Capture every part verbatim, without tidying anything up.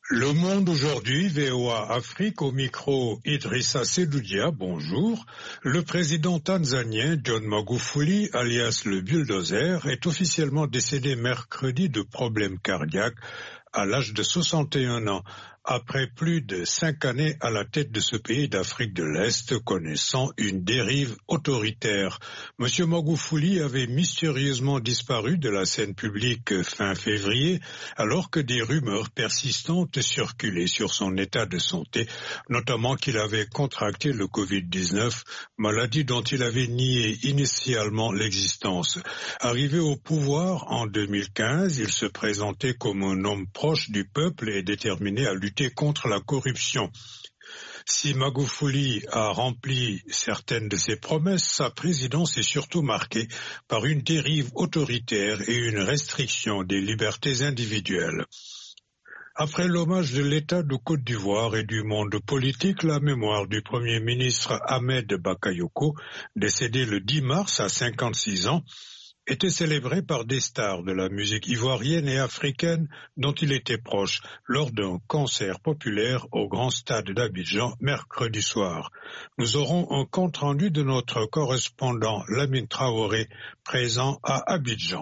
Le Monde aujourd'hui, V O A Afrique, au micro Idrissa Seloudia, bonjour. Le président tanzanien John Magufuli, alias le bulldozer, est officiellement décédé mercredi de problèmes cardiaques à l'âge de soixante et un ans, après plus de cinq années à la tête de ce pays d'Afrique de l'Est, connaissant une dérive autoritaire. Monsieur Magufuli avait mystérieusement disparu de la scène publique fin février, alors que des rumeurs persistantes circulaient sur son état de santé, notamment qu'il avait contracté le covid dix-neuf, maladie dont il avait nié initialement l'existence. Arrivé au pouvoir en deux mille quinze, il se présentait comme un homme proche du peuple et déterminé à lutter contre la corruption. Si Magufuli a rempli certaines de ses promesses, sa présidence est surtout marquée par une dérive autoritaire et une restriction des libertés individuelles. Après l'hommage de l'État de Côte d'Ivoire et du monde politique, la mémoire du Premier ministre Ahmed Bakayoko, décédé le dix mars à cinquante-six ans, était célébré par des stars de la musique ivoirienne et africaine dont il était proche lors d'un concert populaire au Grand Stade d'Abidjan mercredi soir. Nous aurons un compte-rendu de notre correspondant Lamine Traoré présent à Abidjan.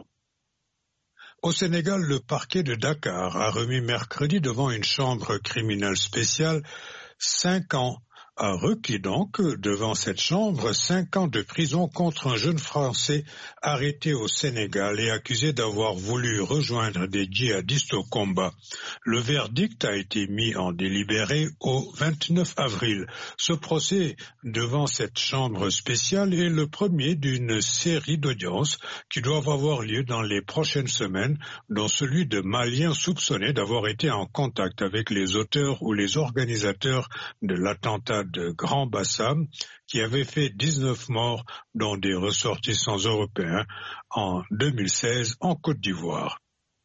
Au Sénégal, le parquet de Dakar a remis mercredi devant une chambre criminelle spéciale cinq ans a requis donc devant cette chambre cinq ans de prison contre un jeune Français arrêté au Sénégal et accusé d'avoir voulu rejoindre des djihadistes au combat. Le verdict a été mis en délibéré au vingt-neuf avril. Ce procès devant cette chambre spéciale est le premier d'une série d'audiences qui doivent avoir lieu dans les prochaines semaines, dont celui de Maliens soupçonnés d'avoir été en contact avec les auteurs ou les organisateurs de l'attentat de Grand Bassam, qui avait fait dix-neuf morts, dont des ressortissants européens, en deux mille seize en Côte d'Ivoire.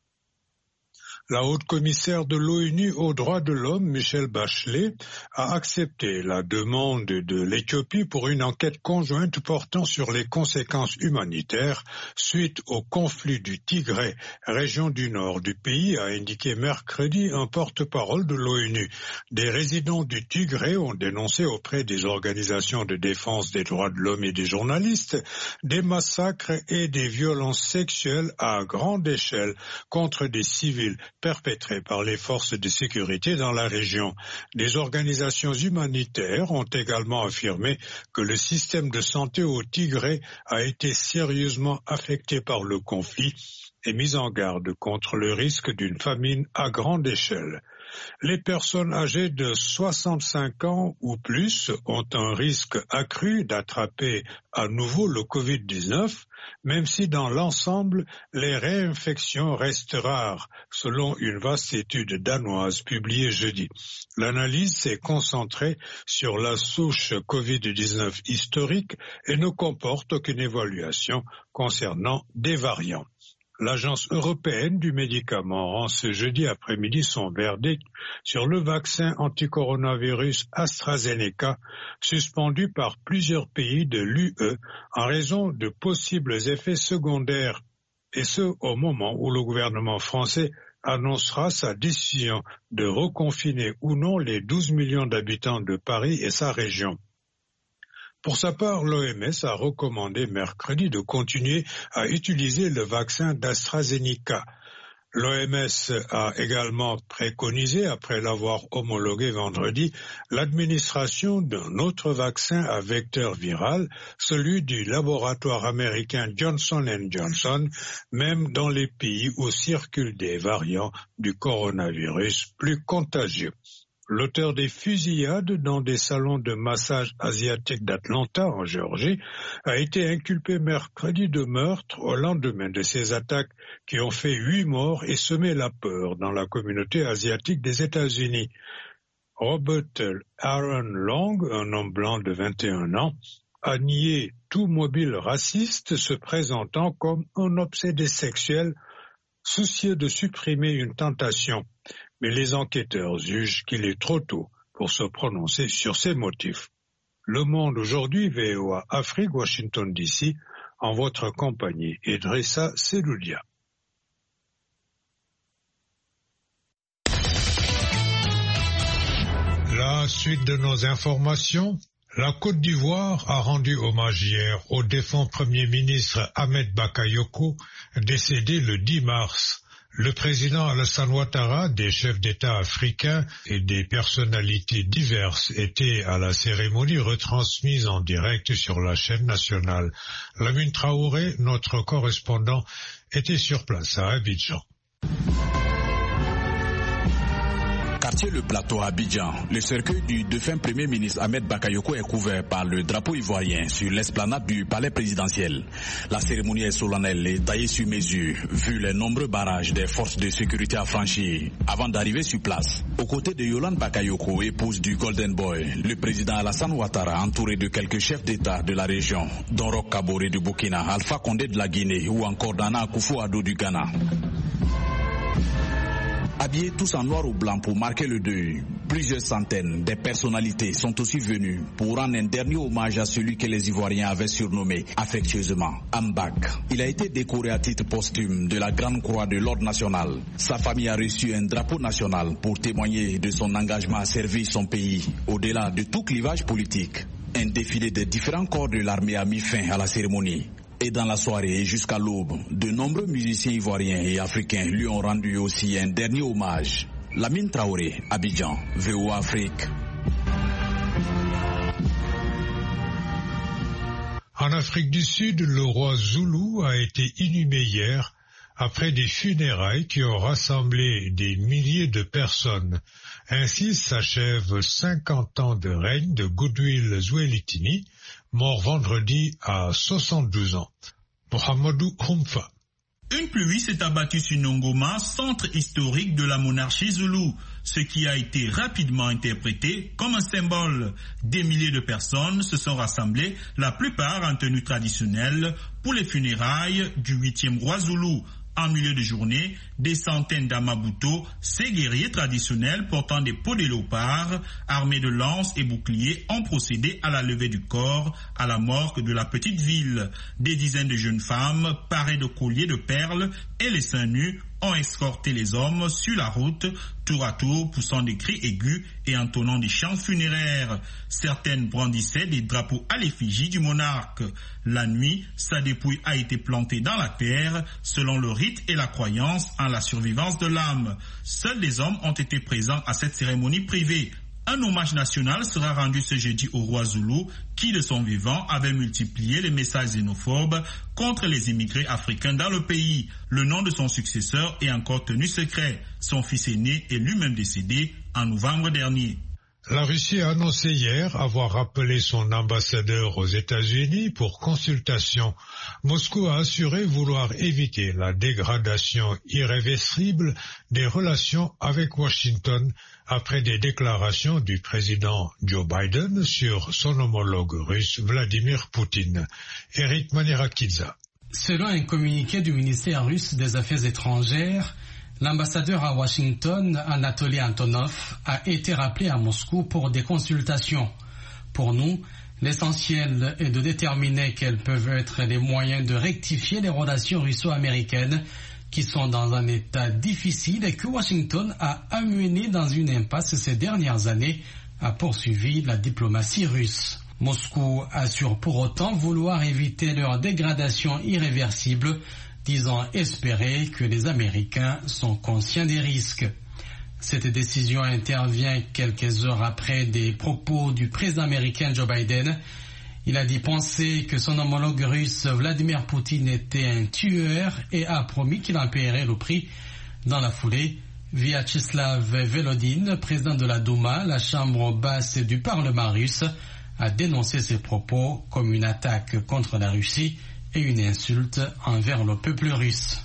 La haute commissaire de l'ONU aux droits de l'homme, Michelle Bachelet, a accepté la demande de l'Éthiopie pour une enquête conjointe portant sur les conséquences humanitaires suite au conflit du Tigré, région du nord du pays, a indiqué mercredi un porte-parole de l'ONU. Des résidents du Tigré ont dénoncé auprès des organisations de défense des droits de l'homme et des journalistes des massacres et des violences sexuelles à grande échelle contre des civils perpétrés par les forces de sécurité dans la région. Des organisations humanitaires ont également affirmé que le système de santé au Tigré a été sérieusement affecté par le conflit et mis en garde contre le risque d'une famine à grande échelle. Les personnes âgées de soixante-cinq ans ou plus ont un risque accru d'attraper à nouveau le covid dix-neuf, même si dans l'ensemble, les réinfections restent rares, selon une vaste étude danoise publiée jeudi. L'analyse s'est concentrée sur la souche covid dix-neuf historique et ne comporte aucune évaluation concernant des variants. L'Agence européenne du médicament rend ce jeudi après-midi son verdict sur le vaccin anti-coronavirus AstraZeneca, suspendu par plusieurs pays de l'U E en raison de possibles effets secondaires, et ce au moment où le gouvernement français annoncera sa décision de reconfiner ou non les douze millions d'habitants de Paris et sa région. Pour sa part, l'O M S a recommandé mercredi de continuer à utiliser le vaccin d'AstraZeneca. L'O M S a également préconisé, après l'avoir homologué vendredi, l'administration d'un autre vaccin à vecteur viral, celui du laboratoire américain Johnson and Johnson, même dans les pays où circulent des variants du coronavirus plus contagieux. L'auteur des fusillades dans des salons de massage asiatiques d'Atlanta, en Géorgie, a été inculpé mercredi de meurtre au lendemain de ces attaques qui ont fait huit morts et semé la peur dans la communauté asiatique des États-Unis. Robert Aaron Long, un homme blanc de vingt et un ans, a nié tout mobile raciste se présentant comme un obsédé sexuel soucieux de supprimer une tentation. Mais les enquêteurs jugent qu'il est trop tôt pour se prononcer sur ces motifs. Le Monde aujourd'hui, V O A Afrique, Washington D C, en votre compagnie, Idrissa Seloudia. À la suite de nos informations, la Côte d'Ivoire a rendu hommage hier au défunt Premier ministre Ahmed Bakayoko, décédé le dix mars. Le président Alassane Ouattara, des chefs d'État africains et des personnalités diverses étaient à la cérémonie retransmise en direct sur la chaîne nationale. Lamine Traoré, notre correspondant, était sur place à Abidjan. Quartier Le Plateau à Abidjan, le cercueil du défunt Premier ministre Ahmed Bakayoko est couvert par le drapeau ivoirien sur l'esplanade du palais présidentiel. La cérémonie est solennelle et taillée sur mesure, vu les nombreux barrages des forces de sécurité à franchir avant d'arriver sur place. Aux côtés de Yolande Bakayoko, épouse du Golden Boy, le président Alassane Ouattara, entouré de quelques chefs d'État de la région, dont Roch Kaboré du Burkina, Alpha Condé de la Guinée ou encore Nana Akufo-Addo du Ghana. Habillés tous en noir ou blanc pour marquer le deuil, plusieurs centaines de personnalités sont aussi venues pour rendre un dernier hommage à celui que les Ivoiriens avaient surnommé affectueusement Ambak. Il a été décoré à titre posthume de la Grande Croix de l'Ordre national. Sa famille a reçu un drapeau national pour témoigner de son engagement à servir son pays au-delà de tout clivage politique. Un défilé des différents corps de l'armée a mis fin à la cérémonie. Et dans la soirée et jusqu'à l'aube, de nombreux musiciens ivoiriens et africains lui ont rendu aussi un dernier hommage. Lamine Traoré, Abidjan, V O A Afrique. En Afrique du Sud, le roi Zoulou a été inhumé hier après des funérailles qui ont rassemblé des milliers de personnes. Ainsi s'achèvent cinquante ans de règne de Goodwill Zwelithini, mort vendredi à soixante-douze ans. Mohamedou Khoumfa. Une pluie s'est abattue sur Nongoma, centre historique de la monarchie zoulou, ce qui a été rapidement interprété comme un symbole. Des milliers de personnes se sont rassemblées, la plupart en tenue traditionnelle, pour les funérailles du huitième roi zoulou. En milieu de journée, des centaines d'Amabuto, ces guerriers traditionnels portant des peaux de léopard, armés de lances et boucliers, ont procédé à la levée du corps à la morgue de la petite ville. Des dizaines de jeunes femmes, parées de colliers de perles et les seins nus, ont escorté les hommes sur la route, tour à tour, poussant des cris aigus et entonnant des chants funéraires. Certaines brandissaient des drapeaux à l'effigie du monarque. La nuit, sa dépouille a été plantée dans la terre, selon le rite et la croyance en la survivance de l'âme. Seuls les hommes ont été présents à cette cérémonie privée. Un hommage national sera rendu ce jeudi au roi Zoulou, qui de son vivant avait multiplié les messages xénophobes contre les immigrés africains dans le pays. Le nom de son successeur est encore tenu secret. Son fils aîné est lui-même décédé en novembre dernier. La Russie a annoncé hier avoir rappelé son ambassadeur aux États-Unis pour consultation. Moscou a assuré vouloir éviter la dégradation irréversible des relations avec Washington après des déclarations du président Joe Biden sur son homologue russe Vladimir Poutine. Eric Manirakidze. Selon un communiqué du ministère russe des Affaires étrangères, l'ambassadeur à Washington, Anatoly Antonov, a été rappelé à Moscou pour des consultations. Pour nous, l'essentiel est de déterminer quels peuvent être les moyens de rectifier les relations russo-américaines qui sont dans un état difficile et que Washington a amené dans une impasse ces dernières années, a poursuivi la diplomatie russe. Moscou assure pour autant vouloir éviter leur dégradation irréversible, disant espérer que les Américains sont conscients des risques. Cette décision intervient quelques heures après des propos du président américain Joe Biden. Il a dit penser que son homologue russe Vladimir Poutine était un tueur et a promis qu'il en paierait le prix. Dans la foulée, Vyacheslav Volodine, président de la Douma, la chambre basse du Parlement russe, a dénoncé ces propos comme une attaque contre la Russie et une insulte envers le peuple russe.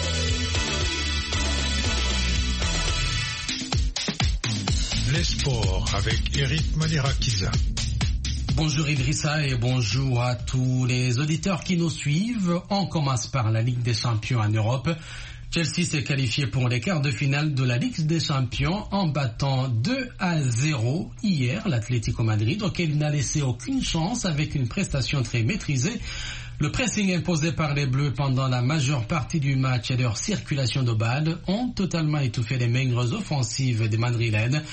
Les sports avec Eric Manirakidze. Bonjour Idrissa et bonjour à tous les auditeurs qui nous suivent. On commence par la Ligue des Champions en Europe. Chelsea s'est qualifié pour les quarts de finale de la Ligue des Champions en battant deux à zéro hier l'Atlético Madrid, auquel il n'a laissé aucune chance avec une prestation très maîtrisée. Le pressing imposé par les Bleus pendant la majeure partie du match et leur circulation de balles ont totalement étouffé les maigres offensives des Madrilènes.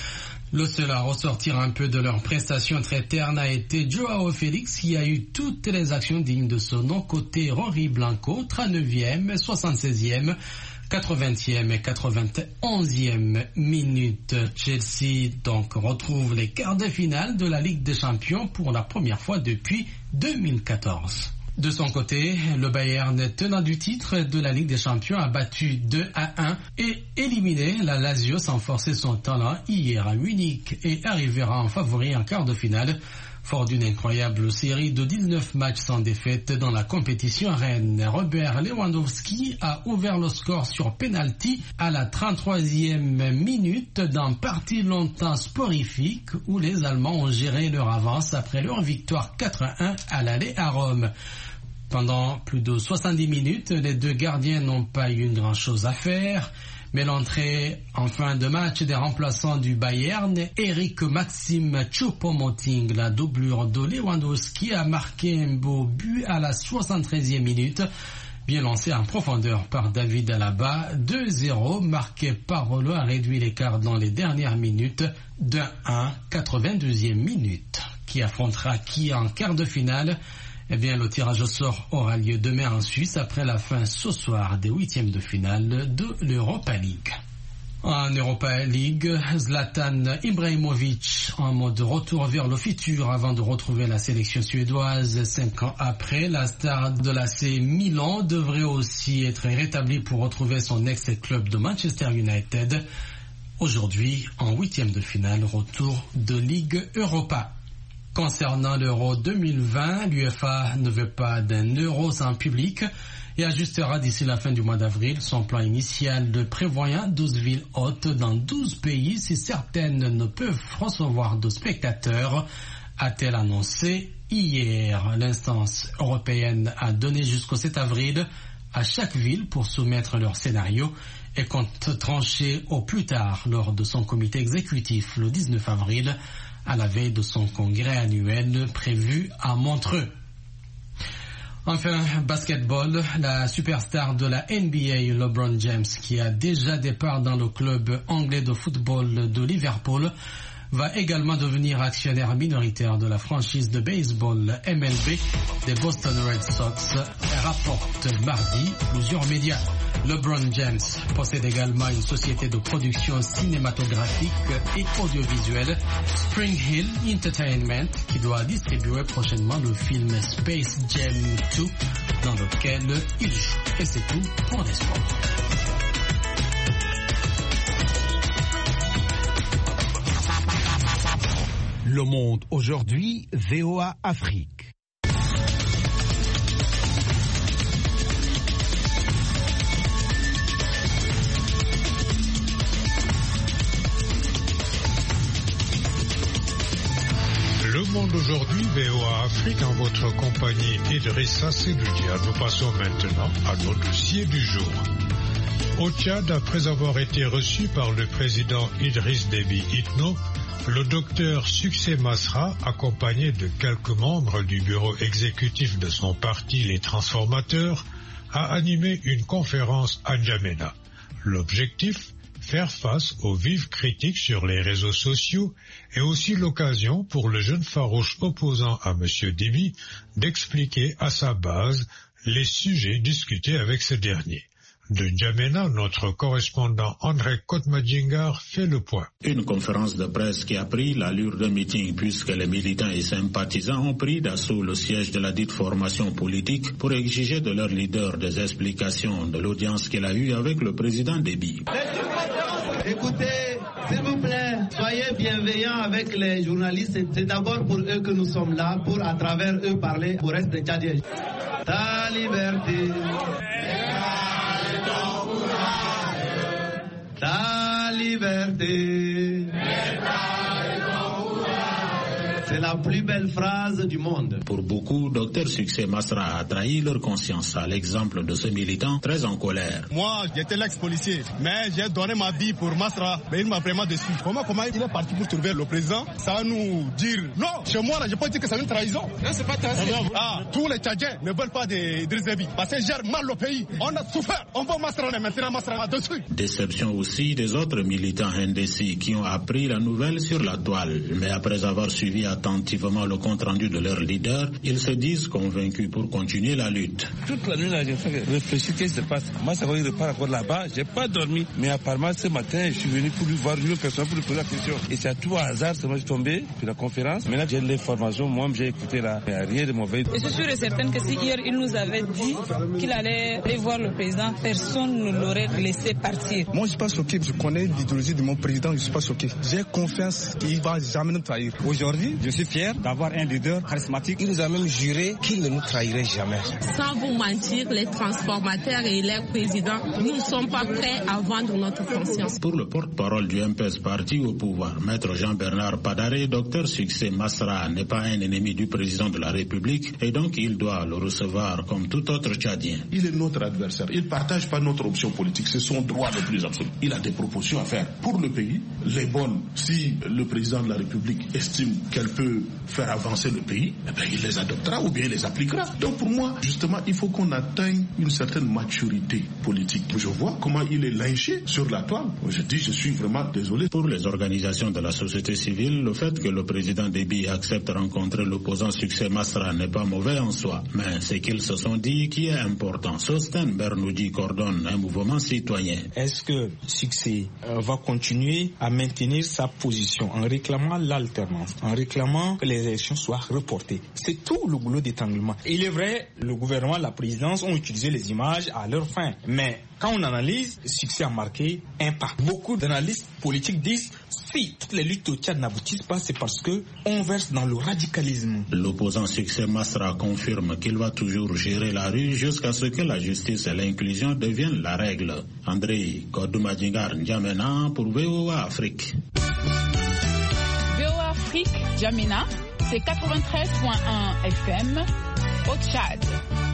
Le seul à ressortir un peu de leur prestation très terne a été Joao Félix qui a eu toutes les actions dignes de son nom côté Rory Blanco, trente-neuvième, soixante-seizième, quatre-vingtième et quatre-vingt-onzième minute. Chelsea donc retrouve les quarts de finale de la Ligue des Champions pour la première fois depuis deux mille quatorze. De son côté, le Bayern, tenant du titre de la Ligue des Champions, a battu deux à un et éliminé la Lazio sans forcer son talent hier à Munich et arrivera en favori en quart de finale. Fort d'une incroyable série de dix-neuf matchs sans défaite dans la compétition à Rennes, Robert Lewandowski a ouvert le score sur penalty à la trente-troisième minute d'un parti longtemps sporifique où les Allemands ont géré leur avance après leur victoire quatre à un à l'aller à Rome. Pendant plus de soixante-dix minutes, les deux gardiens n'ont pas eu une grande chose à faire, mais l'entrée en fin de match des remplaçants du Bayern, Eric Maxime Choupo-Moting, la doublure de Lewandowski, a marqué un beau but à la soixante-treizième minute, bien lancé en profondeur par David Alaba. deux zéro, marqué par Rollo, a réduit l'écart dans les dernières minutes d'un un, quatre-vingt-deuxième minute. Qui affrontera qui en quart de finale? Eh bien, le tirage au sort aura lieu demain en Suisse après la fin ce soir des huitièmes de finale de l'Europa League. En Europa League, Zlatan Ibrahimovic en mode retour vers le futur avant de retrouver la sélection suédoise cinq ans après. La star de l'A C Milan devrait aussi être rétablie pour retrouver son ex-club de Manchester United. Aujourd'hui, en huitième de finale, retour de Ligue Europa. Concernant l'Euro deux mille vingt, l'UEFA ne veut pas d'un euro sans public et ajustera d'ici la fin du mois d'avril son plan initial de prévoyant douze villes hôtes dans douze pays si certaines ne peuvent recevoir de spectateurs, a-t-elle annoncé hier. L'instance européenne a donné jusqu'au sept avril à chaque ville pour soumettre leur scénario et compte trancher au plus tard lors de son comité exécutif le dix-neuf avril à la veille de son congrès annuel prévu à Montreux. Enfin, basketball, la superstar de la N B A, LeBron James, qui a déjà départ dans le club anglais de football de Liverpool, va également devenir actionnaire minoritaire de la franchise de baseball M L B des Boston Red Sox, rapporte mardi plusieurs médias. LeBron James possède également une société de production cinématographique et audiovisuelle, Spring Hill Entertainment, qui doit distribuer prochainement le film Space Jam deux, dans lequel il joue. Et c'est tout pour les sports. Le Monde aujourd'hui, V O A Afrique. Le Monde aujourd'hui, V O A Afrique, en votre compagnie Idrissa Seloudia. Nous passons maintenant à nos dossiers du jour. Au Tchad, après avoir été reçu par le président Idriss Déby Itno, le docteur Succès Masra, accompagné de quelques membres du bureau exécutif de son parti, les Transformateurs, a animé une conférence à N'Djamena. L'objectif, faire face aux vives critiques sur les réseaux sociaux et aussi l'occasion pour le jeune farouche opposant à M. Déby d'expliquer à sa base les sujets discutés avec ce dernier. De N'Djamena, notre correspondant André Kotmadjingar fait le point. Une conférence de presse qui a pris l'allure d'un meeting puisque les militants et sympathisants ont pris d'assaut le siège de la dite formation politique pour exiger de leur leader des explications de l'audience qu'il a eue avec le président Déby. Écoutez, s'il vous plaît, soyez bienveillants avec les journalistes. C'est d'abord pour eux que nous sommes là, pour à travers eux parler au reste des Tchadiens. Ta liberté. Ta liberté, c'est la la plus belle phrase du monde. Pour beaucoup, Docteur Succès Masra a trahi leur conscience à l'exemple de ce militant très en colère. Moi, j'étais l'ex-policier, mais j'ai donné ma vie pour Masra, mais il m'a vraiment déçu. Comment, comment il est parti pour trouver le président? Ça va nous dire, non, chez moi, là, je peux dire que c'est une trahison. Non, c'est pas trahison. Ah, tous les Tchadiens ne veulent pas d'Idriss Déby, parce qu'ils gèrent mal le pays. On a souffert, on va Masra, on est maintenant Masra dessus. Déception aussi des autres militants indécis qui ont appris la nouvelle sur la toile, mais après avoir suivi attentivement le compte-rendu de leur leader, ils se disent convaincus pour continuer la lutte. Toute la nuit, là, j'ai fait réfléchir qu'est-ce qui se passe. Moi, ça va, il repart encore là-bas, j'ai pas dormi, mais apparemment, ce matin, je suis venu pour lui voir une personne pour lui poser la question. Et c'est à tout hasard, c'est moi je suis tombé, puis la conférence. Maintenant, j'ai l'information, moi, j'ai écouté là, il n'y a rien de mauvais. Je suis sûre et certaine que si hier, il nous avait dit qu'il allait aller voir le président, personne ne l'aurait laissé partir. Moi, je suis pas choqué, je connais l'idéologie de mon président, je suis pas choqué. J'ai confiance qu'il va jamais nous trahir. Aujourd'hui, je suis fier d'avoir un leader charismatique. Il nous a même juré qu'il ne nous trahirait jamais. Sans vous mentir, les transformateurs et leurs présidents, nous ne sommes pas prêts à vendre notre conscience. Pour le porte-parole du M P S parti au pouvoir, Maître Jean-Bernard Padare, Docteur Succès Masra n'est pas un ennemi du président de la République et donc il doit le recevoir comme tout autre Tchadien. Il est notre adversaire, il ne partage pas notre option politique, c'est son droit le plus absolu. Il a des propositions à faire pour le pays, les bonnes. Si le président de la République estime qu'elle peut faire avancer le pays, eh bien, il les adoptera ou bien il les appliquera. Donc pour moi, justement, il faut qu'on atteigne une certaine maturité politique. Je vois comment il est lynché sur la toile. Je dis, je suis vraiment désolé. Pour les organisations de la société civile, le fait que le président Déby accepte de rencontrer l'opposant Succès Masra n'est pas mauvais en soi, mais c'est qu'ils se sont dit qui est important. Sosten Bernoudi coordonne un mouvement citoyen. Est-ce que Succès euh, va continuer à maintenir sa position en réclamant l'alternance, en réclamant que les élections soient reportées? C'est tout le boulot d'étanglement. Il est vrai, le gouvernement, la présidence ont utilisé les images à leur fin, mais quand on analyse, Succès a marqué un pas. Beaucoup d'analystes politiques disent si toutes les luttes au Tchad n'aboutissent pas, c'est parce que on verse dans le radicalisme. L'opposant Succès Masra confirme qu'il va toujours gérer la rue jusqu'à ce que la justice et l'inclusion deviennent la règle. André Kodoumadingar N'Djamena pour V O A Afrique. V O A Afrique, N'Djamena, c'est quatre-vingt-treize point un F M au Tchad.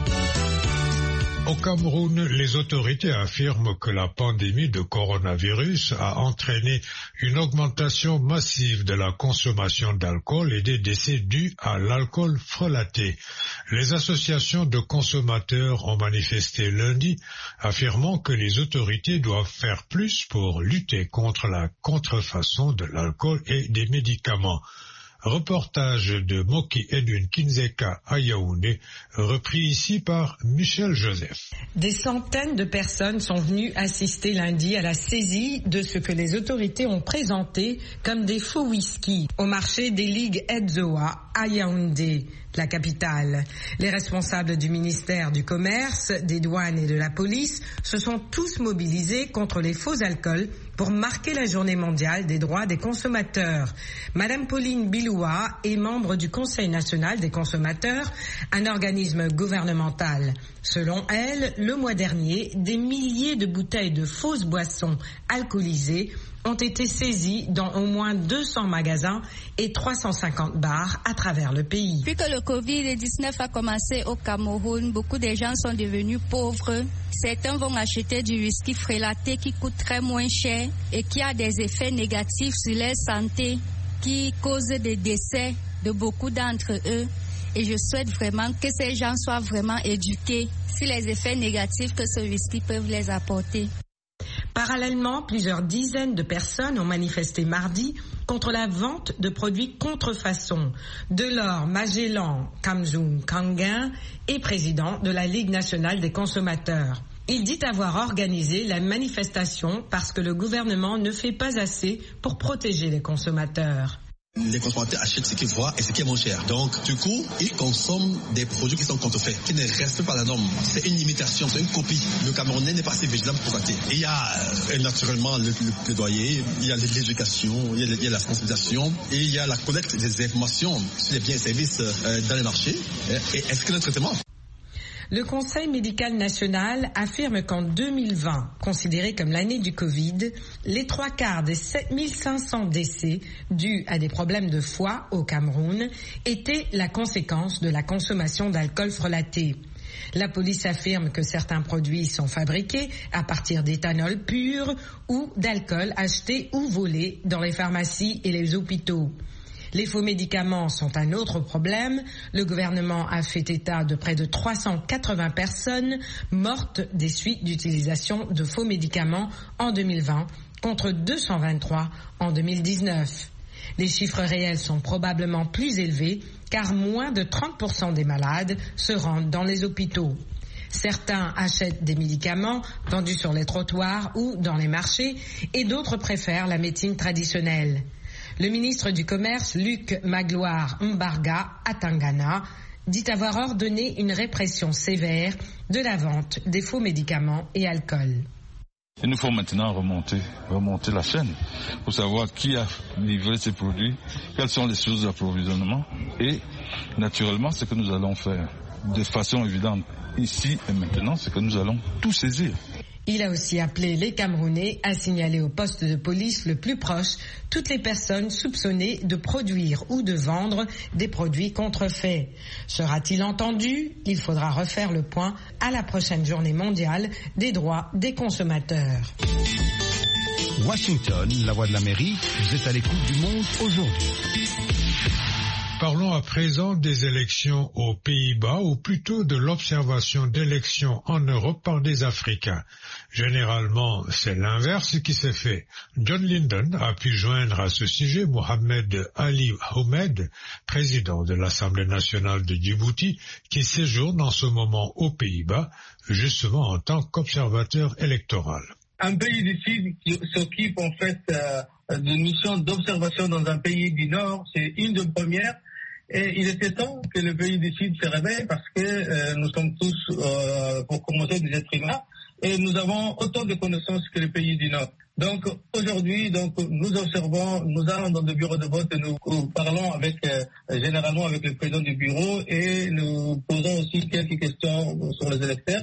Au Cameroun, les autorités affirment que la pandémie de coronavirus a entraîné une augmentation massive de la consommation d'alcool et des décès dus à l'alcool frelaté. Les associations de consommateurs ont manifesté lundi, affirmant que les autorités doivent faire plus pour lutter contre la contrefaçon de l'alcool et des médicaments. Reportage de Moki Edwin Kinzeka à Yaoundé, repris ici par Michel Joseph. Des centaines de personnes sont venues assister lundi à la saisie de ce que les autorités ont présenté comme des faux whisky au marché des ligues Edzoa à Yaoundé, la capitale. Les responsables du ministère du Commerce, des douanes et de la police se sont tous mobilisés contre les faux alcools pour marquer la journée mondiale des droits des consommateurs. Madame Pauline Biloua est membre du Conseil national des consommateurs, un organisme gouvernemental. Selon elle, le mois dernier, des milliers de bouteilles de fausses boissons alcoolisées ont été saisies dans au moins deux cents magasins et trois cent cinquante bars à travers le pays. Depuis que le covid dix-neuf a commencé au Cameroun, beaucoup de gens sont devenus pauvres. Certains vont acheter du whisky frelaté qui coûte très moins cher et qui a des effets négatifs sur leur santé, qui cause des décès de beaucoup d'entre eux. Et je souhaite vraiment que ces gens soient vraiment éduqués sur les effets négatifs que ce whisky peut les apporter. Parallèlement, plusieurs dizaines de personnes ont manifesté mardi contre la vente de produits contrefaçon. Delors Magellan Kamzoum Kanguin est président de la Ligue nationale des consommateurs. Il dit avoir organisé la manifestation parce que le gouvernement ne fait pas assez pour protéger les consommateurs. Les consommateurs achètent ce qu'ils voient et ce qui est moins cher. Donc, du coup, ils consomment des produits qui sont contrefaits, qui ne respectent pas la norme. C'est une imitation, c'est une copie. Le Camerounais n'est pas assez vigilant pour constater. Il y a euh, naturellement le, le plaidoyer, il y a l'éducation, il y a, il y a la sensibilisation, et il y a la collecte des informations sur les biens et services euh, dans les marchés. Et est-ce que le traitement? Le Conseil médical national affirme qu'en deux mille vingt, considéré comme l'année du Covid, les trois quarts des sept mille cinq cents décès dus à des problèmes de foie au Cameroun étaient la conséquence de la consommation d'alcool frelaté. La police affirme que certains produits sont fabriqués à partir d'éthanol pur ou d'alcool acheté ou volé dans les pharmacies et les hôpitaux. Les faux médicaments sont un autre problème. Le gouvernement a fait état de près de trois cent quatre-vingts personnes mortes des suites d'utilisation de faux médicaments en deux mille vingt contre deux cent vingt-trois en deux mille dix-neuf. Les chiffres réels sont probablement plus élevés car moins de trente pour cent des malades se rendent dans les hôpitaux. Certains achètent des médicaments vendus sur les trottoirs ou dans les marchés et d'autres préfèrent la médecine traditionnelle. Le ministre du Commerce, Luc Magloire Mbarga Atangana, dit avoir ordonné une répression sévère de la vente des faux médicaments et alcool. Il nous faut maintenant remonter, remonter la chaîne pour savoir qui a livré ces produits, quelles sont les sources d'approvisionnement et naturellement ce que nous allons faire de façon évidente ici et maintenant, c'est que nous allons tout saisir. Il a aussi appelé les Camerounais à signaler au poste de police le plus proche toutes les personnes soupçonnées de produire ou de vendre des produits contrefaits. Sera-t-il entendu? Il faudra refaire le point à la prochaine journée mondiale des droits des consommateurs. Washington, la voix de l'Amérique, vous êtes à l'écoute du monde aujourd'hui. Parlons à présent des élections aux Pays-Bas, ou plutôt de l'observation d'élections en Europe par des Africains. Généralement, c'est l'inverse qui s'est fait. John Linden a pu joindre à ce sujet Mohamed Ali Ahmed, président de l'Assemblée nationale de Djibouti, qui séjourne en ce moment aux Pays-Bas, justement en tant qu'observateur électoral. Un pays du Sud qui s'occupe en fait euh, d'une mission d'observation dans un pays du Nord, c'est une des premières. Et il était temps que le pays du Sud se réveille parce que euh, nous sommes tous, euh, pour commencer, des êtres humains et nous avons autant de connaissances que le pays du Nord. Donc aujourd'hui, donc nous observons, nous allons dans le bureau de vote et nous, nous parlons avec euh, généralement avec le président du bureau et nous posons aussi quelques questions sur les électeurs.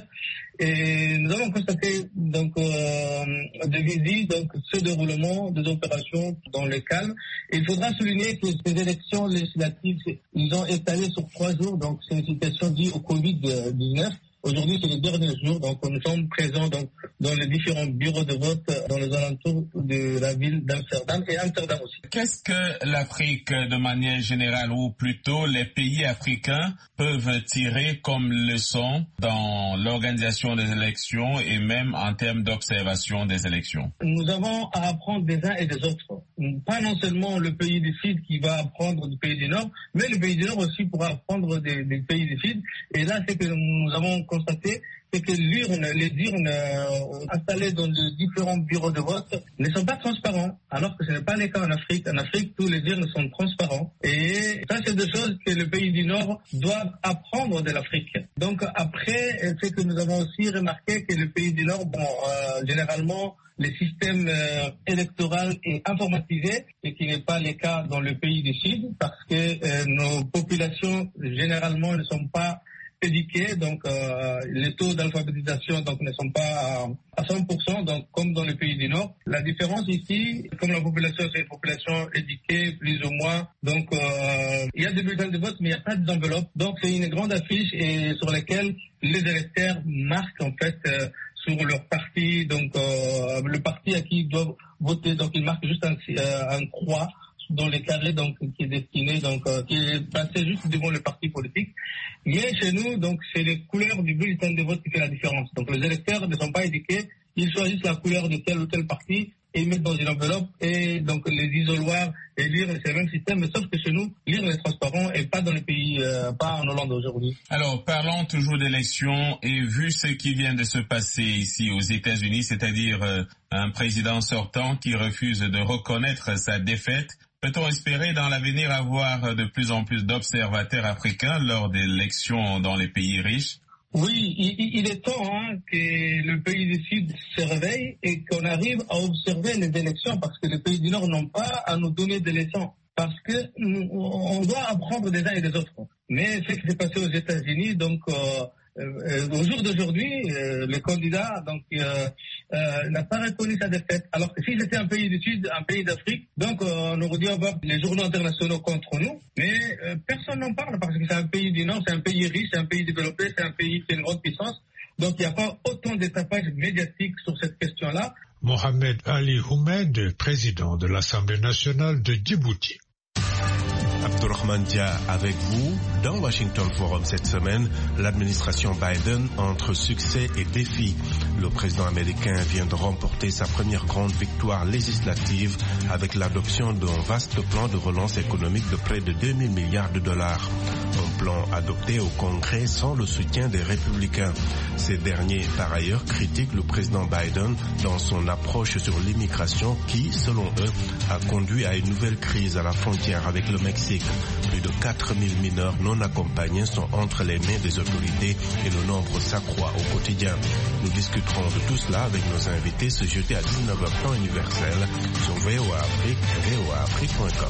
Et nous avons constaté donc euh, de visite donc ce déroulement des opérations dans le calme. Et il faudra souligner que ces élections législatives, ils ont étalé sur trois jours, donc c'est une situation due au covid dix-neuf. Aujourd'hui, c'est le dernier jour, donc nous sommes présents donc, dans les différents bureaux de vote dans les alentours de la ville d'Amsterdam et Amsterdam aussi. Qu'est-ce que l'Afrique, de manière générale, ou plutôt les pays africains, peuvent tirer comme leçon dans l'organisation des élections et même en termes d'observation des élections? Nous avons à apprendre des uns et des autres. Pas non seulement le pays du Sud qui va apprendre du pays du Nord, mais le pays du Nord aussi pourra apprendre des, des pays du Sud. Et là, c'est que nous avons constaté, c'est que l'urne, les urnes euh, installées dans les différents bureaux de vote ne sont pas transparents, alors que ce n'est pas le cas en Afrique. En Afrique, tous les urnes sont transparents. Et ça, c'est des choses que le pays du Nord doit apprendre de l'Afrique. Donc après, c'est que nous avons aussi remarqué que le pays du Nord, bon, euh, généralement, le système euh, électoral est informatisé, et qui n'est pas le cas dans le pays du Sud, parce que euh, nos populations, généralement, ne sont pas éduqués, donc euh, les taux d'alphabétisation donc ne sont pas à cent pour cent, donc comme dans les pays du Nord. La différence ici, comme la population c'est une population éduquée plus ou moins, donc euh, il y a des bulletins de vote mais il n'y a pas d'enveloppe, donc c'est une grande affiche et sur laquelle les électeurs marquent en fait euh, sur leur parti, donc euh, le parti à qui ils doivent voter, donc ils marquent juste un, euh, un croix dans les carrés, donc qui est destiné, donc euh, qui est passé juste devant le parti politique. Mais chez nous, donc c'est les couleurs du bulletin de vote qui fait la différence. Donc les électeurs ne sont pas éduqués, ils choisissent la couleur de tel ou tel parti et ils mettent dans une enveloppe et donc les isoloirs et lire, c'est le même système, mais sauf que chez nous, lire est transparent et pas dans les pays, euh, pas en Hollande aujourd'hui. Alors, parlons toujours d'élections et vu ce qui vient de se passer ici aux États-Unis, c'est-à-dire euh, un président sortant qui refuse de reconnaître sa défaite, peut-on espérer dans l'avenir avoir de plus en plus d'observateurs africains lors des élections dans les pays riches? Oui, il, il est temps hein, que le pays du Sud se réveille et qu'on arrive à observer les élections parce que les pays du Nord n'ont pas à nous donner des leçons. Parce que on doit apprendre des uns et des autres. Mais ce qui s'est passé aux États-Unis, donc euh, euh, au jour d'aujourd'hui, euh, le candidat donc euh, euh, n'a pas reconnu sa défaite. Alors que si c'était un pays du Sud, un pays d'Afrique, donc euh, on aurait dû avoir les journaux internationaux contre nous, mais euh, personne n'en parle parce que c'est un pays du Nord, c'est un pays riche, c'est un pays développé, c'est un pays qui a une grande puissance. Donc il n'y a pas autant d'étapage médiatique sur cette question-là. Mohamed Ali Houmed, président de l'Assemblée nationale de Djibouti. Abdurrahman Dia avec vous. Dans Washington Forum cette semaine, l'administration Biden entre succès et défis. Le président américain vient de remporter sa première grande victoire législative avec l'adoption d'un vaste plan de relance économique de près de deux mille milliards de dollars. Un plan adopté au Congrès sans le soutien des républicains. Ces derniers, par ailleurs, critiquent le président Biden dans son approche sur l'immigration qui, selon eux, a conduit à une nouvelle crise à la frontière avec le Mexique. Plus de quatre mille mineurs non accompagnés sont entre les mains des autorités et le nombre s'accroît au quotidien. Nous discuterons de tout cela avec nos invités ce jeudi à dix-neuf heures temps universel sur V O A Afrique et V O A Afrique point com.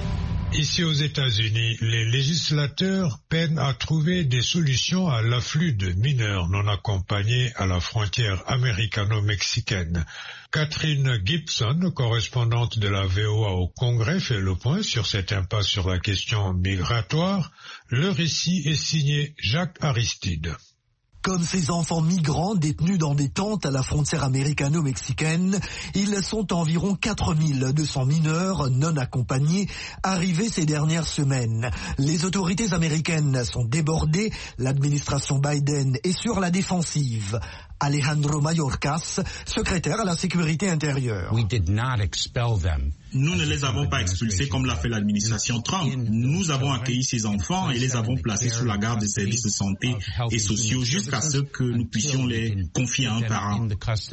Ici aux États-Unis, les législateurs peinent à trouver des solutions à l'afflux de mineurs non accompagnés à la frontière américano-mexicaine. Catherine Gibson, correspondante de la V O A au Congrès, fait le point sur cette impasse sur la question migratoire. Le récit est signé Jacques Aristide. Comme ces enfants migrants détenus dans des tentes à la frontière américano-mexicaine, ils sont environ quatre mille deux cents mineurs non accompagnés arrivés ces dernières semaines. Les autorités américaines sont débordées, l'administration Biden est sur la défensive. Alejandro Mayorkas, secrétaire à la sécurité intérieure. We did not expel them. Nous ne les avons pas expulsés comme l'a fait l'administration Trump. Nous avons accueilli ces enfants et les avons placés sous la garde des services de santé et sociaux jusqu'à ce que nous puissions les confier à un parent.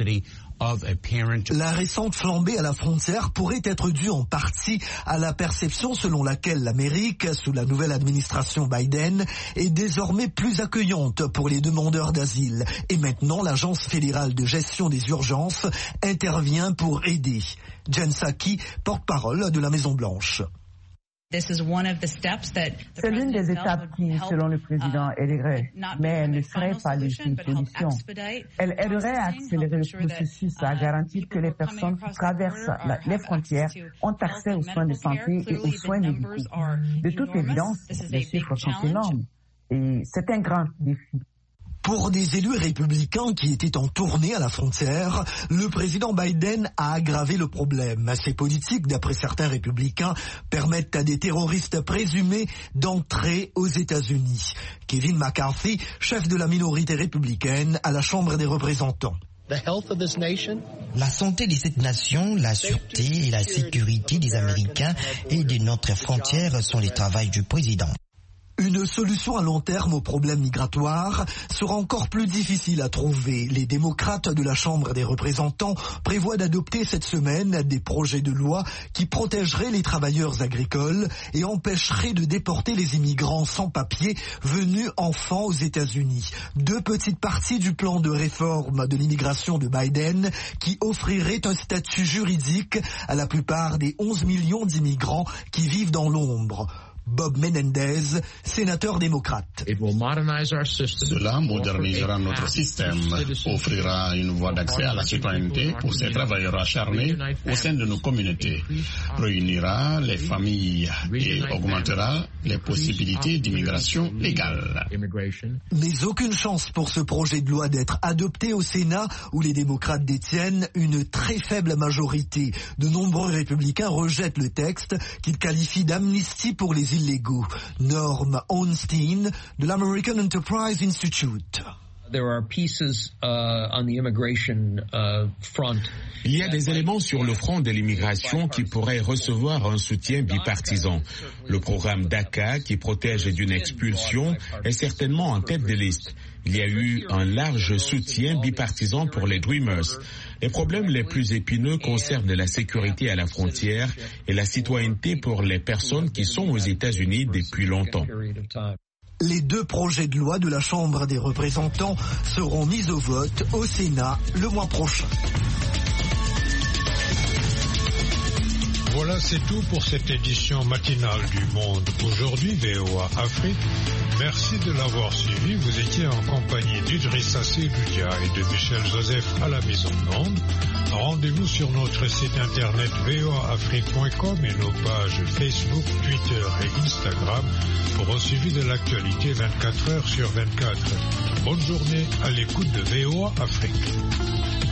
La récente flambée à la frontière pourrait être due en partie à la perception selon laquelle l'Amérique, sous la nouvelle administration Biden, est désormais plus accueillante pour les demandeurs d'asile. Et maintenant, l'Agence fédérale de gestion des urgences intervient pour aider. Jen Psaki, porte-parole de la Maison-Blanche. C'est l'une des étapes qui, selon le président, aiderait, mais elle ne serait pas l'ultime solution. Elle aiderait à accélérer le processus, à garantir que les personnes qui traversent les frontières ont accès aux soins de santé et aux soins médicaux. De toute évidence, les chiffres sont énormes et c'est un grand défi. Pour des élus républicains qui étaient en tournée à la frontière, le président Biden a aggravé le problème. Ces politiques, d'après certains républicains, permettent à des terroristes présumés d'entrer aux États-Unis. Kevin McCarthy, chef de la minorité républicaine à la Chambre des représentants. La santé de cette nation, la sûreté et la sécurité des Américains et de notre frontière sont les travaux du président. Une solution à long terme au problème migratoire sera encore plus difficile à trouver. Les démocrates de la Chambre des représentants prévoient d'adopter cette semaine des projets de loi qui protégeraient les travailleurs agricoles et empêcheraient de déporter les immigrants sans papier venus enfants aux États-Unis. Deux petites parties du plan de réforme de l'immigration de Biden qui offrirait un statut juridique à la plupart des onze millions d'immigrants qui vivent dans l'ombre. Bob Menendez, sénateur démocrate. Cela modernisera notre système, offrira une voie d'accès à la citoyenneté pour ces travailleurs acharnés au sein de nos communautés, réunira les familles et augmentera les possibilités d'immigration légale. Mais aucune chance pour ce projet de loi d'être adopté au Sénat où les démocrates détiennent une très faible majorité. De nombreux républicains rejettent le texte qu'ils qualifient d'amnistie pour les illégaux. Norm Ornstein de l'American Enterprise Institute. There are pieces uh, on the immigration uh, front. Il y a des éléments sur le front de l'immigration qui pourraient recevoir un soutien bipartisan. Le programme DACA, qui protège d'une expulsion, est certainement en tête de liste. Il y a eu un large soutien bipartisan pour les Dreamers. Les problèmes les plus épineux concernent la sécurité à la frontière et la citoyenneté pour les personnes qui sont aux États-Unis depuis longtemps. Les deux projets de loi de la Chambre des représentants seront mis au vote au Sénat le mois prochain. Voilà, c'est tout pour cette édition matinale du Monde aujourd'hui, V O A Afrique. Merci de l'avoir suivi. Vous étiez en compagnie d'Idrissa Seloudia et de Michel Joseph à la mise en onde. Rendez-vous sur notre site internet v o a afrique point com et nos pages Facebook, Twitter et Instagram pour un suivi de l'actualité vingt-quatre heures sur vingt-quatre. Bonne journée à l'écoute de V O A Afrique.